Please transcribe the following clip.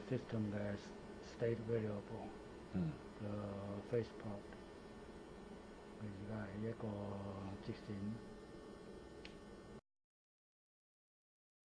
system that state variable the phase part. Bây giờ cái có chính